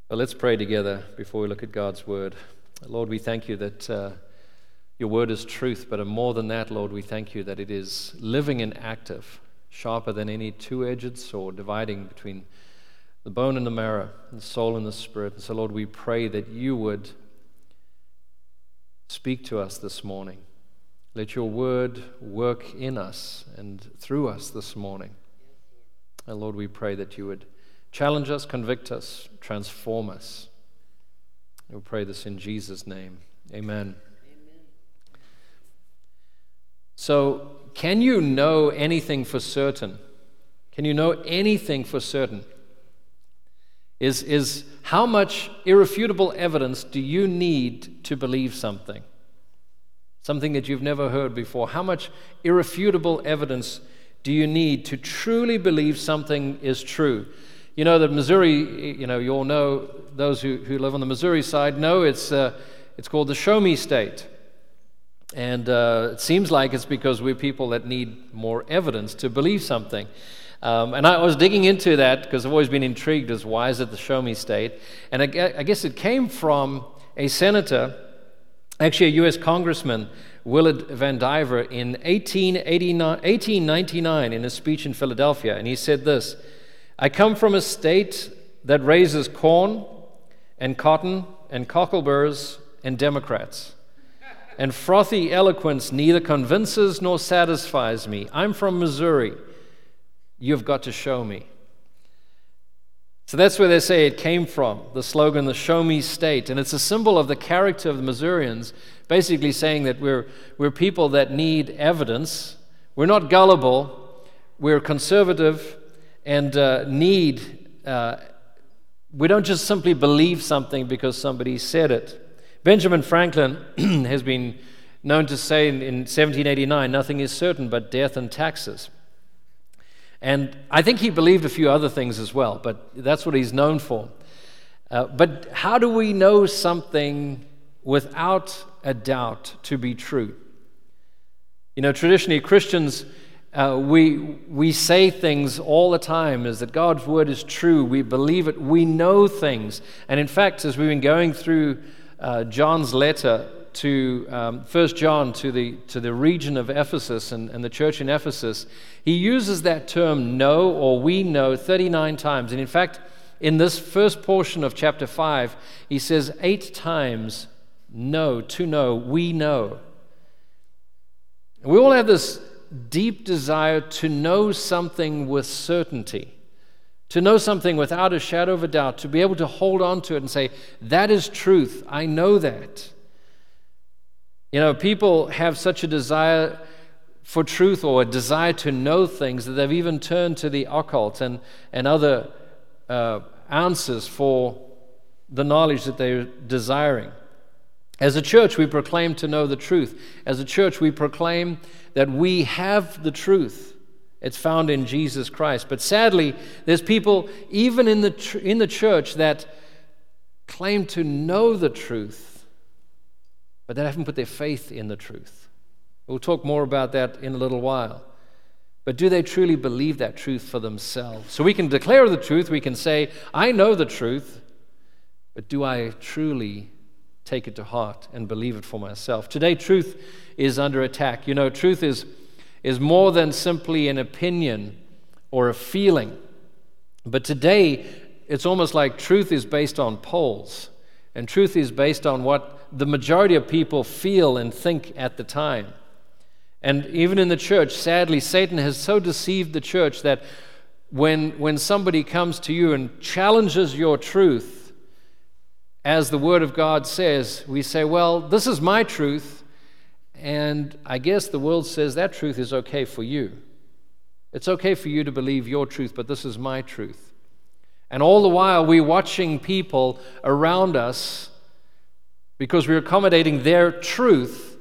Well, let's pray together before we look at God's word. Lord, we thank you that your word is truth, but more than that, Lord, we thank you that it is living and active, sharper than any two-edged sword, dividing between the bone and the marrow, the soul and the spirit. And so, Lord, we pray that you would speak to us this morning. Let your word work in us and through us this morning. And Lord, we pray that you would challenge us, convict us, transform us. We pray this in Jesus' name. Amen. So, can you know anything for certain? Can you know anything for certain? Is how much irrefutable evidence do you need to believe something? Something that you've never heard before. How much irrefutable evidence do you need to truly believe something is true? You know that Missouri, you all know, those who live on the Missouri side know it's called the Show Me State. And it seems like it's because we're people that need more evidence to believe something. And I was digging into that because I've always been intrigued as why is it the Show Me State? And I guess it came from a senator, actually a U.S. congressman, Willard Van Diver, in 1899 in a speech in Philadelphia. And he said this: I come from a state that raises corn and cotton and cockleburs and Democrats. And frothy eloquence neither convinces nor satisfies me. I'm from Missouri. You've got to show me. So that's where they say it came from, the slogan, the Show Me State. And it's a symbol of the character of the Missourians, basically saying that we're people that need evidence. We're not gullible. We're conservative and we don't just simply believe something because somebody said it. Benjamin Franklin has been known to say in 1789, nothing is certain but death and taxes. And I think he believed a few other things as well, but that's what he's known for. But how do we know something without a doubt to be true? You know, traditionally Christians, we say things all the time, is that God's word is true. We believe it. We know things. And in fact, as we've been going through John's letter to 1 John to the region of Ephesus and the church in Ephesus, he uses that term know or we know 39 times. And in fact, in this first portion of chapter 5, he says 8 times know, to know, we know. And we all have this deep desire to know something with certainty, to know something without a shadow of a doubt, to be able to hold on to it and say, that is truth, I know that. You know, people have such a desire for truth or a desire to know things that they've even turned to the occult and other answers for the knowledge that they're desiring. As a church, we proclaim to know the truth. As a church, we proclaim that we have the truth. It's found in Jesus Christ. But sadly, there's people, even in the church, that claim to know the truth, but they haven't put their faith in the truth. We'll talk more about that in a little while. But do they truly believe that truth for themselves? So we can declare the truth. We can say, I know the truth, but do I truly take it to heart and believe it for myself? Today, truth is under attack. You know, truth is more than simply an opinion or a feeling. But today, it's almost like truth is based on polls, and truth is based on what the majority of people feel and think at the time. And even in the church, sadly, Satan has so deceived the church that when somebody comes to you and challenges your truth, as the Word of God says, we say, well, this is my truth, and I guess the world says that truth is okay for you. It's okay for you to believe your truth, but this is my truth. And all the while, we're watching people around us because we're accommodating their truth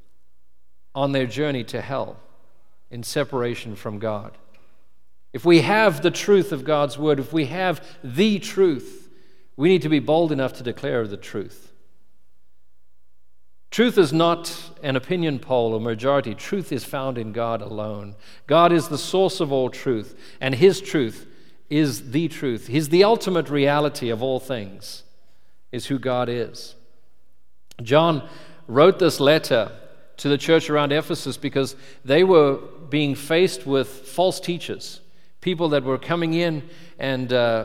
on their journey to hell in separation from God. If we have the truth of God's Word, if we have the truth, we need to be bold enough to declare the truth. Truth is not an opinion poll or majority. Truth is found in God alone. God is the source of all truth, and His truth is the truth. He's the ultimate reality of all things, is who God is. John wrote this letter to the church around Ephesus because they were being faced with false teachers, people that were coming in and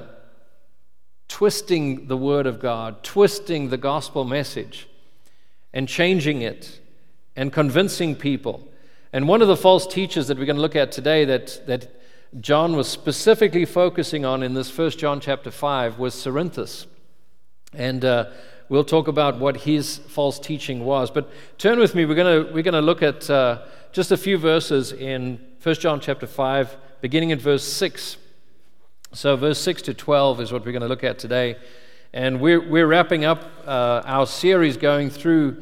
twisting the Word of God, twisting the gospel message, and changing it, and convincing people. And one of the false teachers that we're going to look at today that John was specifically focusing on in this 1 John chapter 5 was Cerinthus. And we'll talk about what his false teaching was. But turn with me, we're going to look at just a few verses in 1 John chapter 5, beginning at verse 6. So verse 6 to 12 is what we're going to look at today. And we're wrapping up our series going through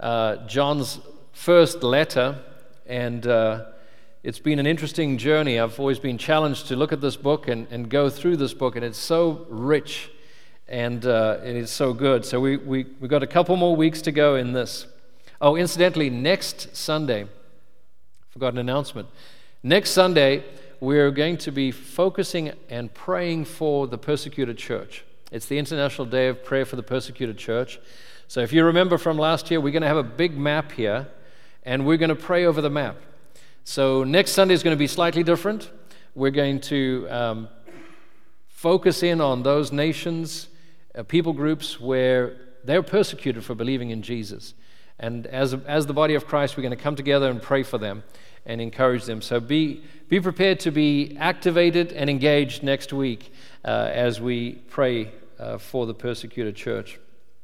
John's first letter. And it's been an interesting journey. I've always been challenged to look at this book and go through this book. And it's so rich and it is so good. So we've got a couple more weeks to go in this. Oh, incidentally, next Sunday, forgot an announcement. Next Sunday, we're going to be focusing and praying for the persecuted church. It's the International Day of Prayer for the Persecuted Church. So if you remember from last year, we're going to have a big map here, and we're going to pray over the map. So next Sunday is going to be slightly different. We're going to focus in on those nations, people groups where they're persecuted for believing in Jesus. And as the body of Christ, we're going to come together and pray for them and encourage them. So be prepared to be activated and engaged next week as we pray for the persecuted church.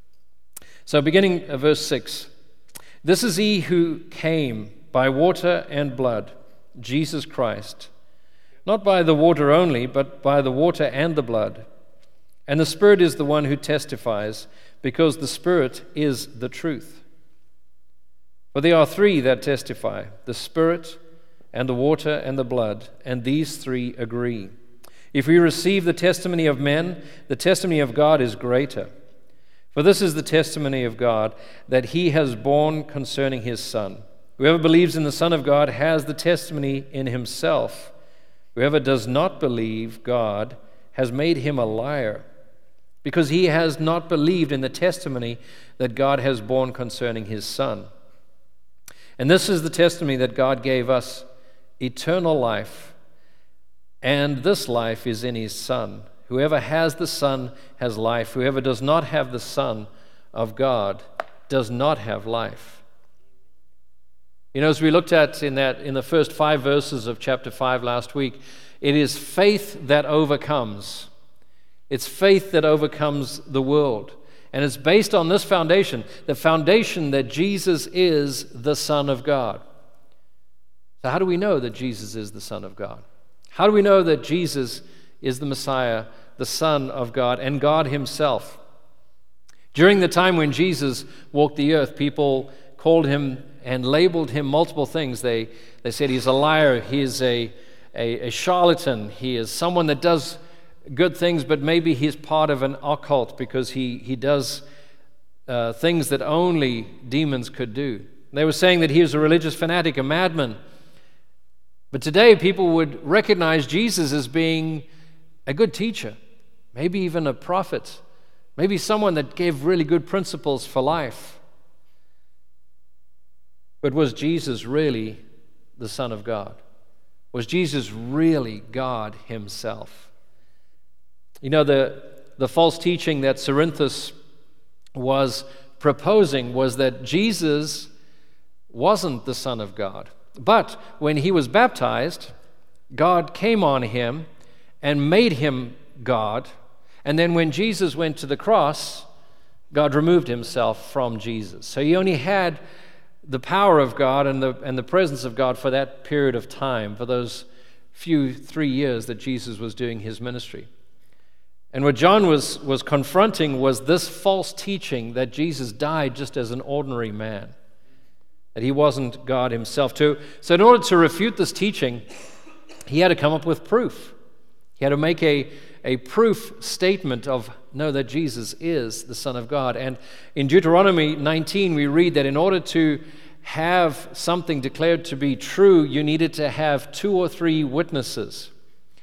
So beginning at verse 6. This is he who came by water and blood, Jesus Christ, not by the water only, but by the water and the blood. And the Spirit is the one who testifies, because the Spirit is the truth. For there are three that testify, the Spirit and the water and the blood, and these three agree. If we receive the testimony of men, the testimony of God is greater. For this is the testimony of God, that he has borne concerning his Son. Whoever believes in the Son of God has the testimony in himself. Whoever does not believe God has made him a liar, because he has not believed in the testimony that God has borne concerning his Son. And this is the testimony that God gave us, eternal life, and this life is in his Son. Whoever has the Son has life. Whoever does not have the Son of God does not have life. You know, as we looked at in the first 5 verses of chapter 5 last week, it is faith that overcomes. It's faith that overcomes the world. And it's based on this foundation, the foundation that Jesus is the Son of God. So how do we know that Jesus is the Son of God? How do we know that Jesus is the Messiah, the Son of God, and God himself? During the time when Jesus walked the earth, people called him and labeled him multiple things. They said he's a liar, he is a charlatan, he is someone that does good things, but maybe he's part of an occult because he does things that only demons could do. They were saying that he was a religious fanatic, a madman. But today people would recognize Jesus as being a good teacher, maybe even a prophet, maybe someone that gave really good principles for life. But was Jesus really the Son of God? Was Jesus really God himself? You know, the false teaching that Cerinthus was proposing was that Jesus wasn't the Son of God. But when he was baptized, God came on him and made him God. And then when Jesus went to the cross, God removed himself from Jesus. So he only had the power of God and the presence of God for that period of time, for those few 3 years that Jesus was doing his ministry. And what John was confronting was this false teaching that Jesus died just as an ordinary man, that he wasn't God himself. So in order to refute this teaching, he had to come up with proof. He had to make a proof statement of, no, that Jesus is the Son of God. And in Deuteronomy 19, we read that in order to have something declared to be true, you needed to have 2 or 3 witnesses.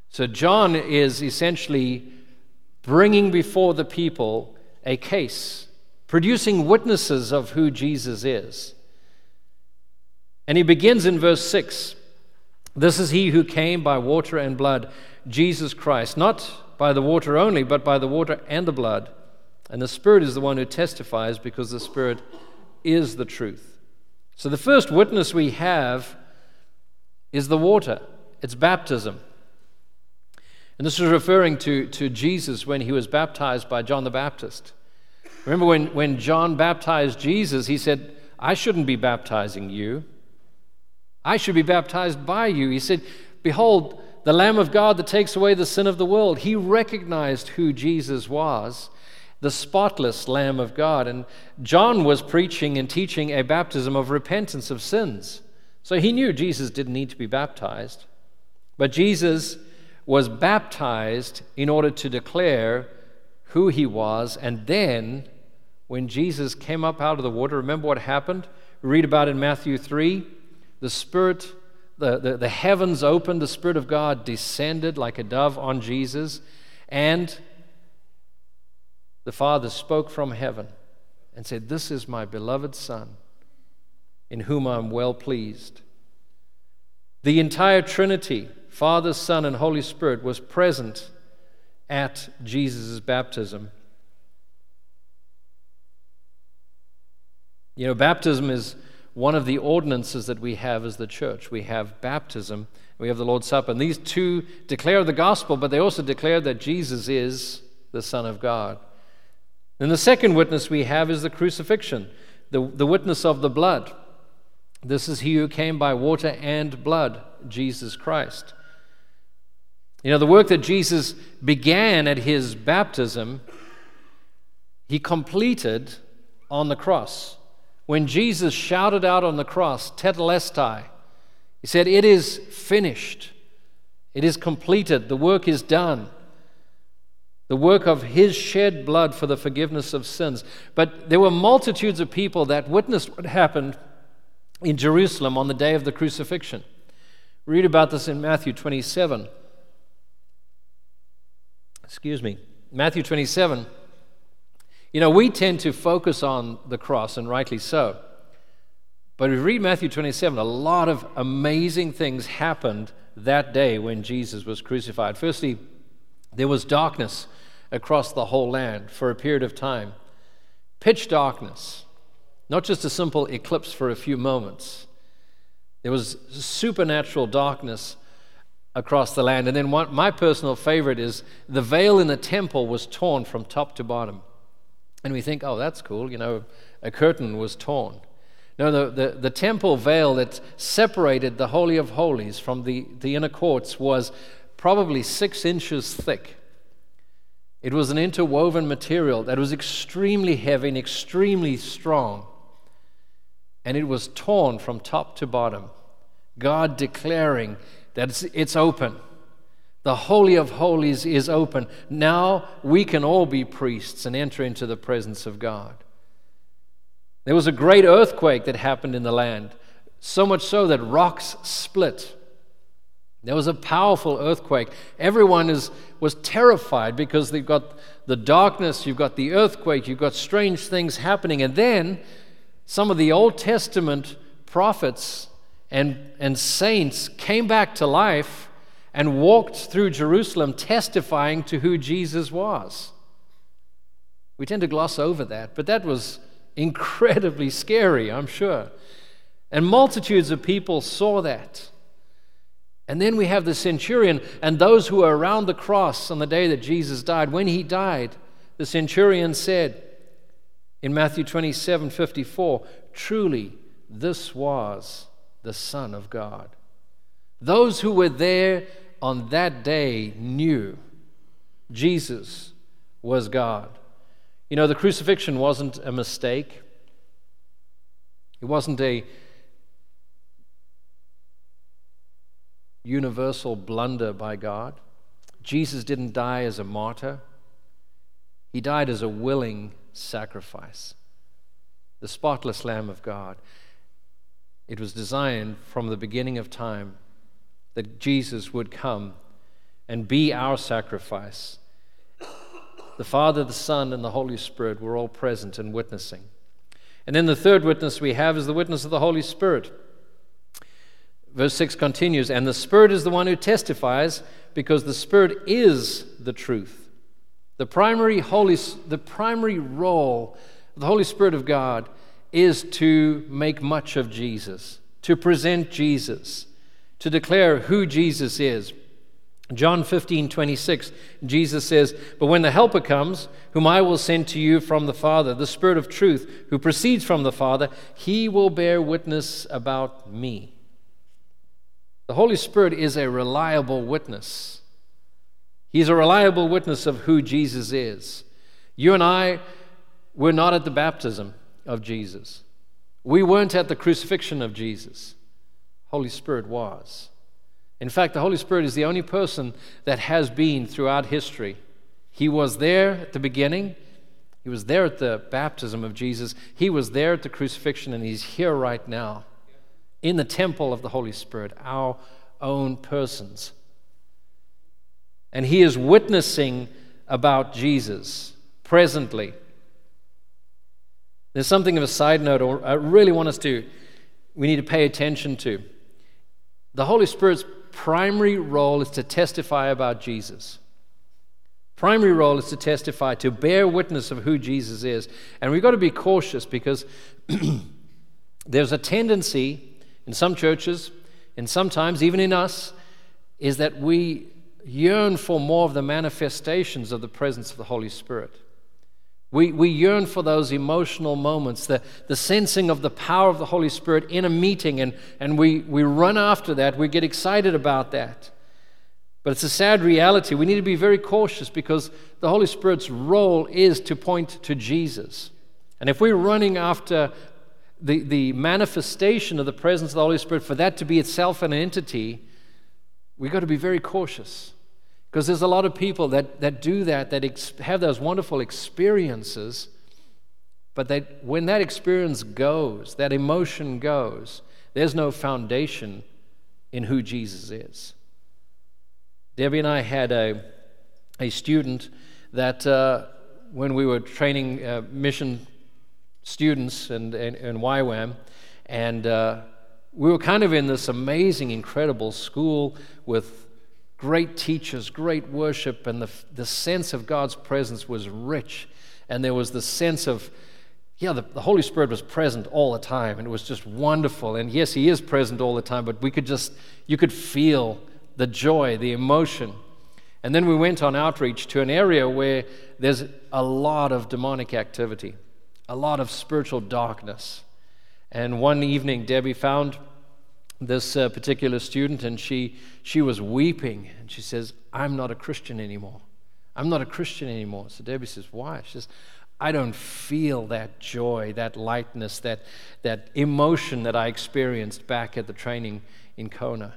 So John is essentially bringing before the people a case, producing witnesses of who Jesus is. And he begins in verse 6. This is he who came by water and blood, Jesus Christ, not by the water only, but by the water and the blood. And the Spirit is the one who testifies, because the Spirit is the truth. So the first witness we have is the water. It's baptism. And this is referring to Jesus when he was baptized by John the Baptist. Remember when John baptized Jesus, he said, I shouldn't be baptizing you. I should be baptized by you. He said, behold, the Lamb of God that takes away the sin of the world. He recognized who Jesus was, the spotless Lamb of God. And John was preaching and teaching a baptism of repentance of sins. So he knew Jesus didn't need to be baptized. But Jesus was baptized in order to declare who he was. And then, when Jesus came up out of the water, remember what happened? We read about in Matthew 3. The Spirit, the heavens opened, the Spirit of God descended like a dove on Jesus, and the Father spoke from heaven and said, this is my beloved Son, in whom I am well pleased. The entire Trinity, Father, Son, and Holy Spirit, was present at Jesus' baptism. You know, baptism is one of the ordinances that we have as the church. We have baptism, we have the Lord's Supper. And these two declare the gospel, but they also declare that Jesus is the Son of God. And the second witness we have is the crucifixion, the witness of the blood. This is he who came by water and blood, Jesus Christ. You know, the work that Jesus began at his baptism, he completed on the cross. When Jesus shouted out on the cross, tetelestai, he said, it is finished. It is completed. The work is done. The work of his shed blood for the forgiveness of sins. But there were multitudes of people that witnessed what happened in Jerusalem on the day of the crucifixion. Read about this in Matthew 27. Matthew 27. You know, we tend to focus on the cross, and rightly so. But if we read Matthew 27, a lot of amazing things happened that day when Jesus was crucified. Firstly, there was darkness across the whole land for a period of time. Pitch darkness, not just a simple eclipse for a few moments. There was supernatural darkness across the land. And then my personal favorite is the veil in the temple was torn from top to bottom. And we think, oh, that's cool, you know, a curtain was torn. No, the temple veil that separated the Holy of Holies from the inner courts was probably 6 inches thick. It was an interwoven material that was extremely heavy and extremely strong. And it was torn from top to bottom. God declaring that it's open. The Holy of Holies is open. Now we can all be priests and enter into the presence of God. There was a great earthquake that happened in the land, so much so that rocks split. There was a powerful earthquake. Everyone was terrified because they've got the darkness, you've got the earthquake, you've got strange things happening. And then some of the Old Testament prophets and saints came back to life and walked through Jerusalem testifying to who Jesus was. We tend to gloss over that, but that was incredibly scary, I'm sure. And multitudes of people saw that. And then we have the centurion and those who were around the cross on the day that Jesus died. When he died, the centurion said in Matthew 27:54, truly, this was the Son of God. Those who were there on that day knew Jesus was God. You know, the crucifixion wasn't a mistake. It wasn't a universal blunder by God. Jesus didn't die as a martyr. He died as a willing sacrifice. The spotless Lamb of God. It was designed from the beginning of time that Jesus would come and be our sacrifice. The Father, the Son, and the Holy Spirit were all present and witnessing. And then the third witness we have is the witness of the Holy Spirit. Verse 6 continues, and the Spirit is the one who testifies, because the Spirit is the truth. The primary role of the Holy Spirit of God is to make much of Jesus, to present Jesus, to declare who Jesus is. John 15:26, Jesus says, but when the Helper comes, whom I will send to you from the Father, the Spirit of truth, who proceeds from the Father, he will bear witness about me. The Holy Spirit is a reliable witness. He's a reliable witness of who Jesus is. You and I were not at the baptism of Jesus. We weren't at the crucifixion of Jesus. Holy Spirit was. In fact, the Holy Spirit is the only person that has been throughout history. He was there at the beginning. He was there at the baptism of Jesus. He was there at the crucifixion, and he's here right now in the temple of the Holy Spirit, our own persons. And he is witnessing about Jesus presently. There's something of a side note I really want we need to pay attention to. The Holy Spirit's primary role is to testify about Jesus. Primary role is to testify, to bear witness of who Jesus is. And we've got to be cautious because there's a tendency in some churches, and sometimes even in us, is that we yearn for more of the manifestations of the presence of the Holy Spirit. We yearn for those emotional moments, the sensing of the power of the Holy Spirit in a meeting, and we run after that. We get excited about that. But it's a sad reality. We need to be very cautious because the Holy Spirit's role is to point to Jesus. And if we're running after the manifestation of the presence of the Holy Spirit, for that to be itself an entity, we've got to be very cautious. Because there's a lot of people that do that have those wonderful experiences, but when that experience goes, that emotion goes, there's no foundation in who Jesus is. Debbie and I had a student that when we were training mission students and YWAM, and we were kind of in this amazing, incredible school with great teachers, great worship, and the sense of God's presence was rich. And there was the sense of, the Holy Spirit was present all the time, and it was just wonderful. And yes, He is present all the time, but you could feel the joy, the emotion. And then we went on outreach to an area where there's a lot of demonic activity, a lot of spiritual darkness. And one evening, Debbie found this particular student, and she was weeping, and she says, I'm not a Christian anymore. I'm not a Christian anymore. So Debbie says, why? She says, I don't feel that joy, that lightness, that emotion that I experienced back at the training in Kona.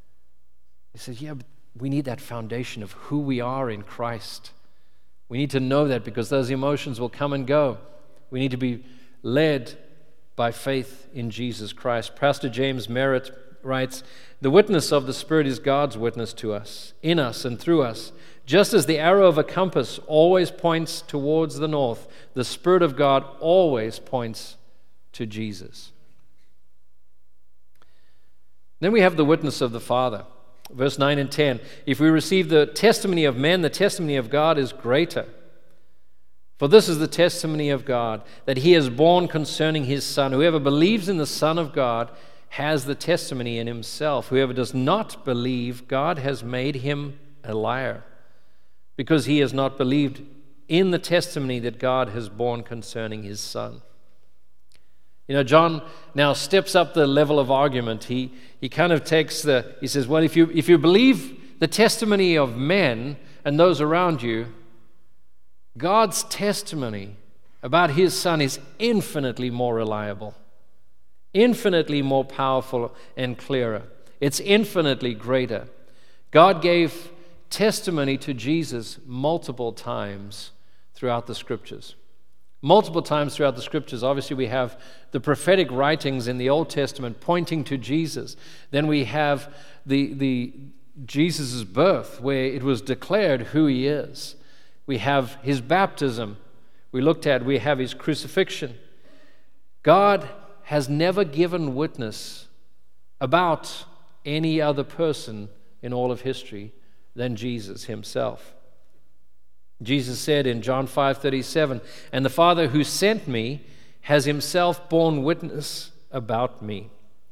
He says, but we need that foundation of who we are in Christ. We need to know that because those emotions will come and go. We need to be led by faith in Jesus Christ. Pastor James Merritt writes, the witness of the Spirit is God's witness to us, in us and through us. Just as the arrow of a compass always points towards the north, the Spirit of God always points to Jesus. Then we have the witness of the Father. Verse 9 and 10, if we receive the testimony of men, the testimony of God is greater. For this is the testimony of God, that He has borne concerning His Son. Whoever believes in the Son of God has the testimony in himself. Whoever does not believe, God has made him a liar, because he has not believed in the testimony that God has borne concerning His Son. John now steps up the level of argument. He kind of he says, well, if you believe the testimony of men and those around you, God's testimony about His Son is infinitely more reliable, infinitely more powerful and clearer. It's infinitely greater. God gave testimony to Jesus multiple times throughout the Scriptures. Multiple times throughout the Scriptures. Obviously, we have the prophetic writings in the Old Testament pointing to Jesus. Then we have the Jesus' birth, where it was declared who he is. We have his baptism. We have his crucifixion. God has never given witness about any other person in all of history than Jesus himself. Jesus said in John 5:37, "And the Father who sent me has himself borne witness about me."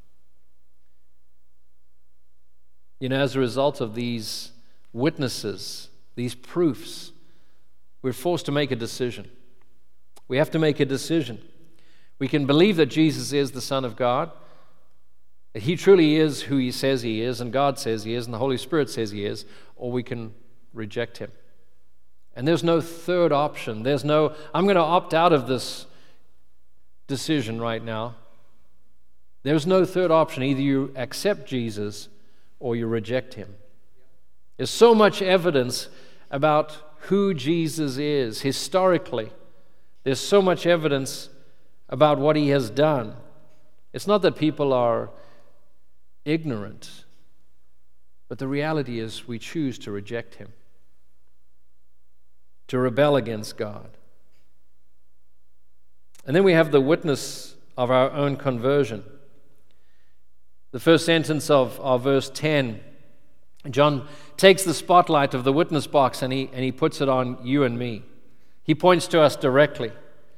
You know, as a result of these witnesses, these proofs, we're forced to make a decision. We have to make a decision. We can believe that Jesus is the Son of God, that he truly is who he says he is, and God says he is, and the Holy Spirit says he is, or we can reject him. And there's no third option. There's no, I'm going to opt out of this decision right now. There's no third option. Either you accept Jesus or you reject him. There's so much evidence about who Jesus is historically. There's so much evidence about what he has done. It's not that people are ignorant, but the reality is we choose to reject him, to rebel against God. And then we have the witness of our own conversion. The first sentence of verse 10, John takes the spotlight of the witness box and he puts it on you and me. He points to us directly.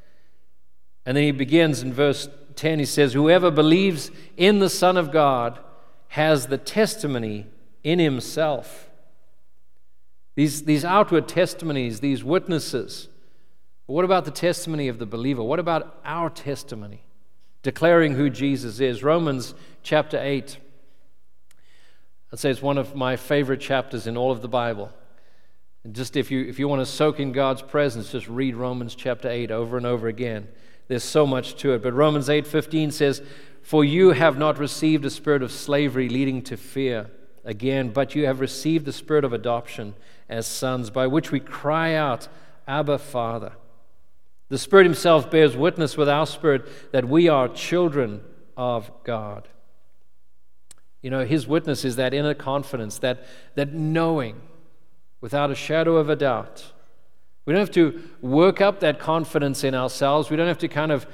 And then he begins in verse 10, he says, "Whoever believes in the Son of God has the testimony in himself." These outward testimonies, these witnesses. But what about the testimony of the believer? What about our testimony? Declaring who Jesus is. Romans chapter 8. I'd say it's one of my favorite chapters in all of the Bible. And just if you want to soak in God's presence, just read Romans chapter 8 over and over again. There's so much to it. But Romans 8:15 says, "For you have not received a spirit of slavery leading to fear again, but you have received the spirit of adoption as sons, by which we cry out, Abba, Father." The Spirit himself bears witness with our spirit that we are children of God. You know, his witness is that inner confidence, that knowing without a shadow of a doubt. We don't have to work up that confidence in ourselves. We don't have to kind of,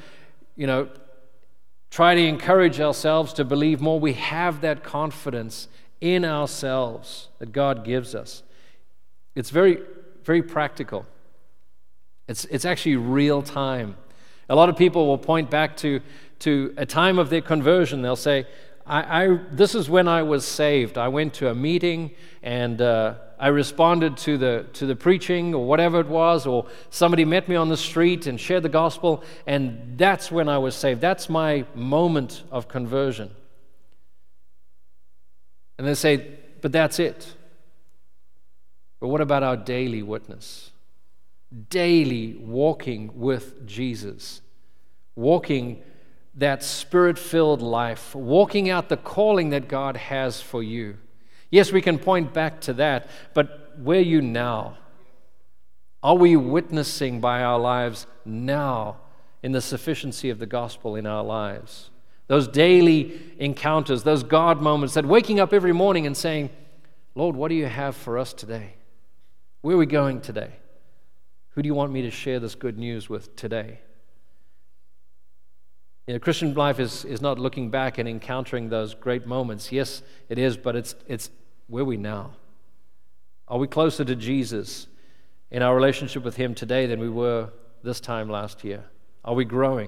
try to encourage ourselves to believe more. We have that confidence in ourselves that God gives us. It's very, very practical. It's actually real time. A lot of people will point back to a time of their conversion. They'll say, this is when I was saved. I went to a meeting and I responded to the preaching or whatever it was, or somebody met me on the street and shared the gospel, and that's when I was saved. That's my moment of conversion. And they say, but that's it. But what about our daily witness? Daily walking with Jesus, walking that Spirit-filled life, walking out the calling that God has for you. Yes, we can point back to that, but where are you now? Are we witnessing by our lives now in the sufficiency of the gospel in our lives? Those daily encounters, those God moments, that waking up every morning and saying, Lord, what do you have for us today? Where are we going today? Who do you want me to share this good news with today? Christian life is not looking back and encountering those great moments. Yes, it is, but it's where are we now? Are we closer to Jesus in our relationship with him today than we were this time last year? Are we growing?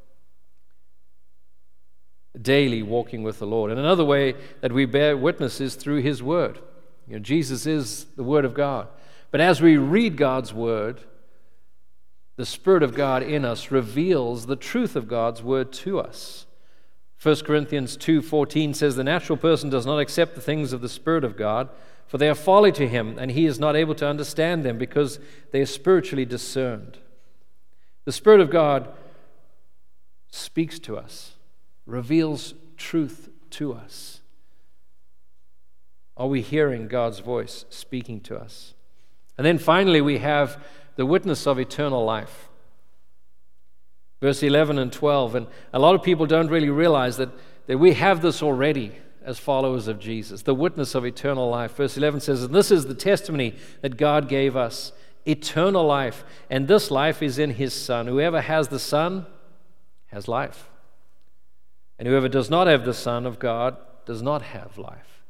Daily walking with the Lord. And another way that we bear witness is through his word. Jesus is the word of God. But as we read God's word, the Spirit of God in us reveals the truth of God's word to us. 1 Corinthians 2:14 says, "The natural person does not accept the things of the Spirit of God, for they are folly to him, and he is not able to understand them because they are spiritually discerned." The Spirit of God speaks to us, reveals truth to us. Are we hearing God's voice speaking to us? And then finally we have the witness of eternal life. Verse 11 and 12. And a lot of people don't really realize that we have this already. as followers of Jesus, the witness of eternal life. Verse 11 says, "And this is the testimony that God gave us, eternal life, and this life is in His Son. Whoever has the Son has life, and whoever does not have the Son of God does not have life."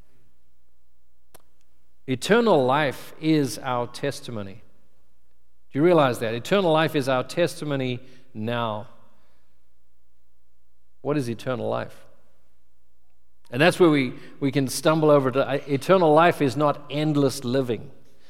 Eternal life is our testimony. Do you realize that? Eternal life is our testimony now. What is eternal life? And that's where we can stumble over to. Eternal life is not endless living.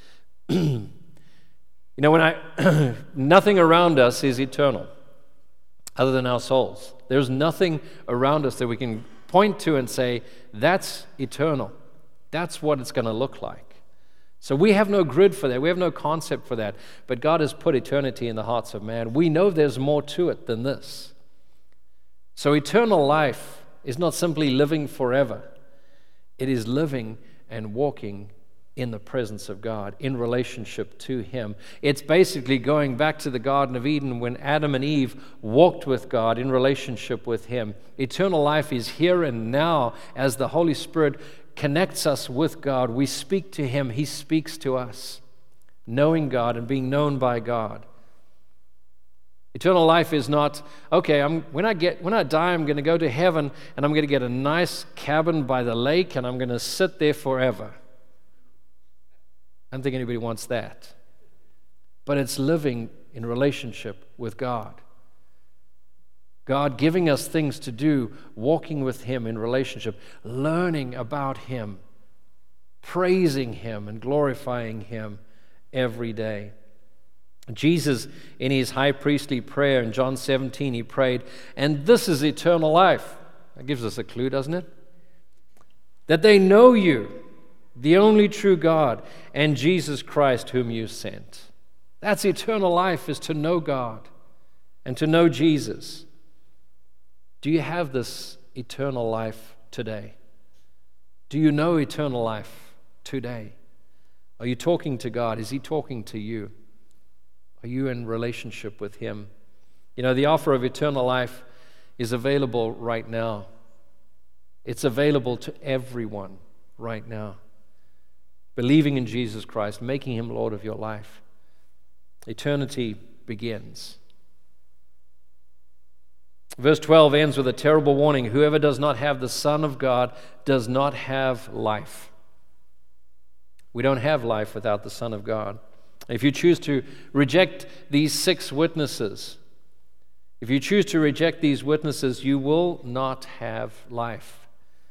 Nothing around us is eternal other than our souls. There's nothing around us that we can point to and say, that's eternal. That's what it's going to look like. So we have no grid for that. We have no concept for that. But God has put eternity in the hearts of man. We know there's more to it than this. So eternal life is not simply living forever. It is living and walking in the presence of God, in relationship to Him. It's basically going back to the Garden of Eden when Adam and Eve walked with God in relationship with Him. Eternal life is here and now as the Holy Spirit connects us with God. We speak to Him, He speaks to us, knowing God and being known by God. Eternal life is not, okay, when I die, I'm going to go to heaven and I'm going to get a nice cabin by the lake and I'm going to sit there forever. I don't think anybody wants that. But it's living in relationship with God. God giving us things to do, walking with Him in relationship, learning about Him, praising Him and glorifying Him every day. Jesus, in His high priestly prayer in John 17, He prayed, "And this is eternal life." That gives us a clue, doesn't it? "That they know You, the only true God, and Jesus Christ whom You sent." That's eternal life, is to know God and to know Jesus. Do you have this eternal life today? Do you know eternal life today? Are you talking to God? Is He talking to you? Are you in relationship with Him? You know, the offer of eternal life is available right now. It's available to everyone right now. Believing in Jesus Christ, making Him Lord of your life. Eternity begins. Verse 12 ends with a terrible warning. Whoever does not have the Son of God does not have life. We don't have life without the Son of God. If you choose to reject these 6 witnesses, if you choose to reject these witnesses, you will not have life.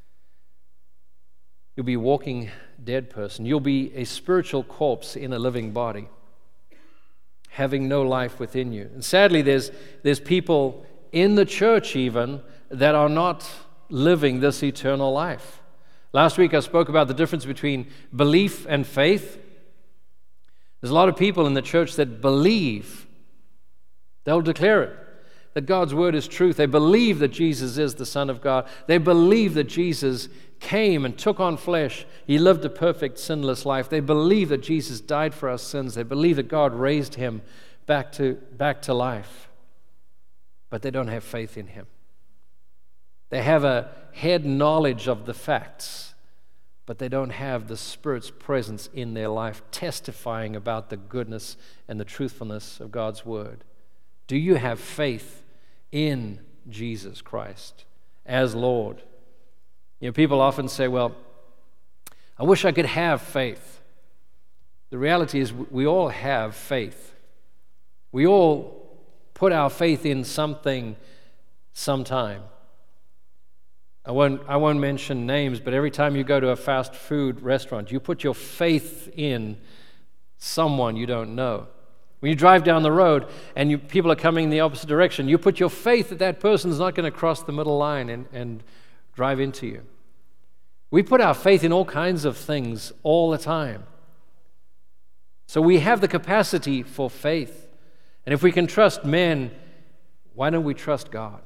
You'll be a walking dead person. You'll be a spiritual corpse in a living body, having no life within you. And sadly, there's people in the church even that are not living this eternal life. Last week I spoke about the difference between belief and faith. There's a lot of people in the church that believe, they'll declare it, that God's word is truth. They believe that Jesus is the Son of God. They believe that Jesus came and took on flesh. He lived a perfect, sinless life. They believe that Jesus died for our sins. They believe that God raised Him back to life. But they don't have faith in Him. They have a head knowledge of the facts, but they don't have the Spirit's presence in their life, testifying about the goodness and the truthfulness of God's word. Do you have faith in Jesus Christ as Lord? You know, people often say, well, I wish I could have faith. The reality is we all have faith. We all put our faith in something sometime. I won't mention names, but every time you go to a fast food restaurant, you put your faith in someone you don't know. When you drive down the road and people are coming in the opposite direction, you put your faith that that person's not going to cross the middle line and drive into you. We put our faith in all kinds of things all the time. So we have the capacity for faith. And if we can trust men, why don't we trust God?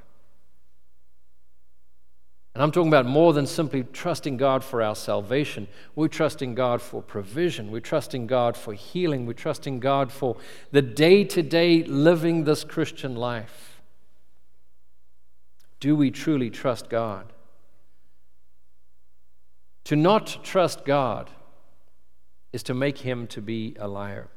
And I'm talking about more than simply trusting God for our salvation. We're trusting God for provision. We're trusting God for healing. We're trusting God for the day-to-day living this Christian life. Do we truly trust God? To not trust God is to make him to be a liar.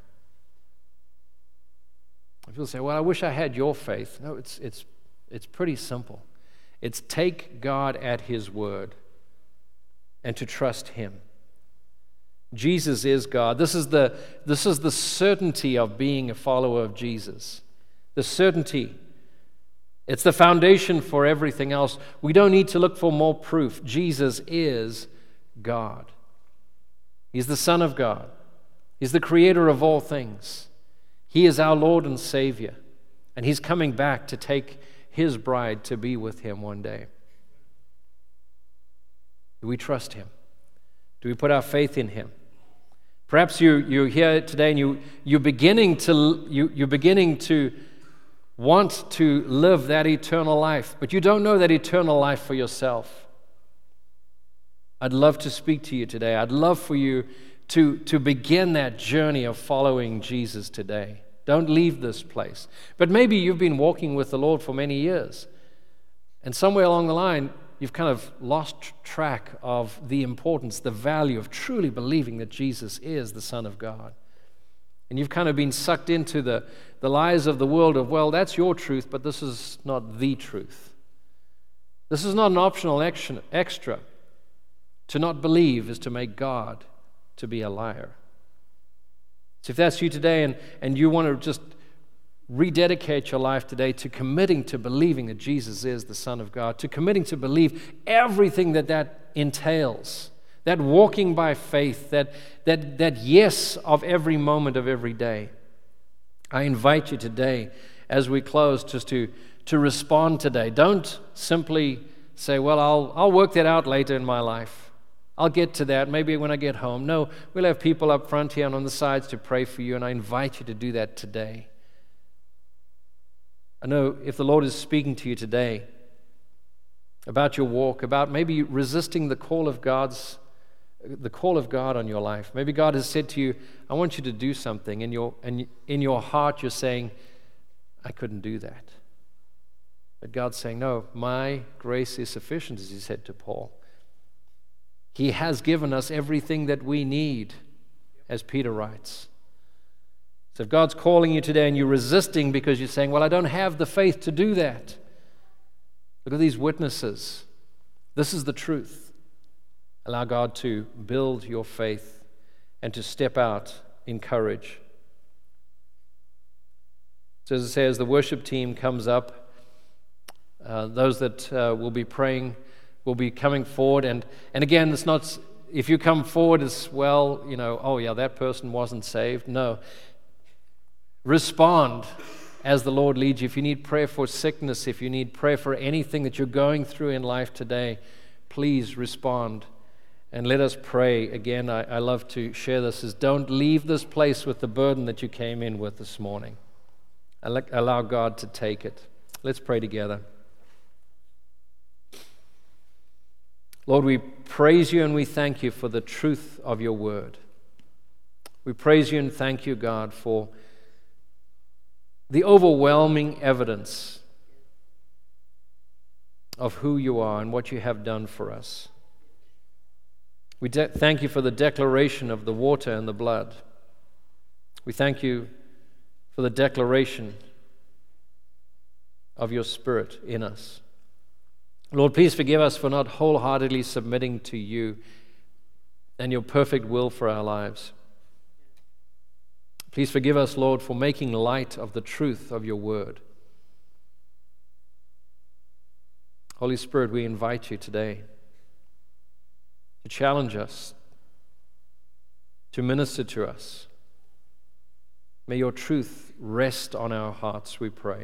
People say, well, I wish I had your faith. No, it's pretty simple. It's take God at his word and to trust him. Jesus is God. This is the certainty of being a follower of Jesus. The certainty. It's the foundation for everything else. We don't need to look for more proof. Jesus is God. He's the Son of God. He's the creator of all things. He is our Lord and Savior. And he's coming back to take his bride to be with him one day. Do we trust him? Do we put our faith in him? Perhaps you're here today and you're beginning to want to live that eternal life, but you don't know that eternal life for yourself. I'd love to speak to you today. I'd love for you to begin that journey of following Jesus today. Don't leave this place. But maybe you've been walking with the Lord for many years, and somewhere along the line, you've kind of lost track of the importance, the value of truly believing that Jesus is the Son of God. And you've kind of been sucked into the lies of the world of, well, that's your truth, but this is not the truth. This is not an optional extra. To not believe is to make God to be a liar. So if that's you today and you want to just rededicate your life today to committing to believing that Jesus is the Son of God, to committing to believe everything that entails, that walking by faith, that yes of every moment of every day, I invite you today as we close just to respond today. Don't simply say, well, I'll work that out later in my life. I'll get to that maybe when I get home. No, we'll have people up front here and on the sides to pray for you, and I invite you to do that today. I know if the Lord is speaking to you today about your walk, about maybe resisting the call of God on your life. Maybe God has said to you, I want you to do something, and in your heart you're saying, I couldn't do that. But God's saying, no, my grace is sufficient, as he said to Paul. He has given us everything that we need, as Peter writes. So if God's calling you today and you're resisting because you're saying, well, I don't have the faith to do that. Look at these witnesses. This is the truth. Allow God to build your faith and to step out in courage. So as it says, the worship team comes up. Those that will be praying will be coming forward. And again, it's not, if you come forward as well, oh yeah, that person wasn't saved. No. Respond as the Lord leads you. If you need prayer for sickness, if you need prayer for anything that you're going through in life today, please respond. And let us pray. Again, I love to share this, is don't leave this place with the burden that you came in with this morning. Allow God to take it. Let's pray together. Lord, we praise you and we thank you for the truth of your word. We praise you and thank you, God, for the overwhelming evidence of who you are and what you have done for us. We thank you for the declaration of the water and the blood. We thank you for the declaration of your Spirit in us. Lord, please forgive us for not wholeheartedly submitting to you and your perfect will for our lives. Please forgive us, Lord, for making light of the truth of your word. Holy Spirit, we invite you today to challenge us, to minister to us. May your truth rest on our hearts, we pray.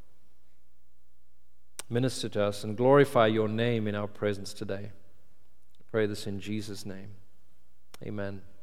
Minister to us and glorify your name in our presence today. I pray this in Jesus' name. Amen.